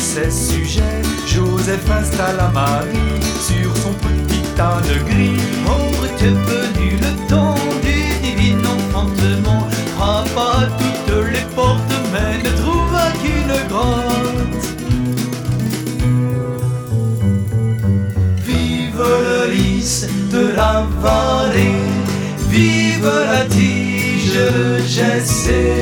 ses sujets, Joseph installa Marie sur son petit âne gris. Ombre est venu le temps du divin enfantement, frappa à toutes les portes mais ne trouva qu'une grotte. Vive le lys de la vallée, vive la tige Jessé.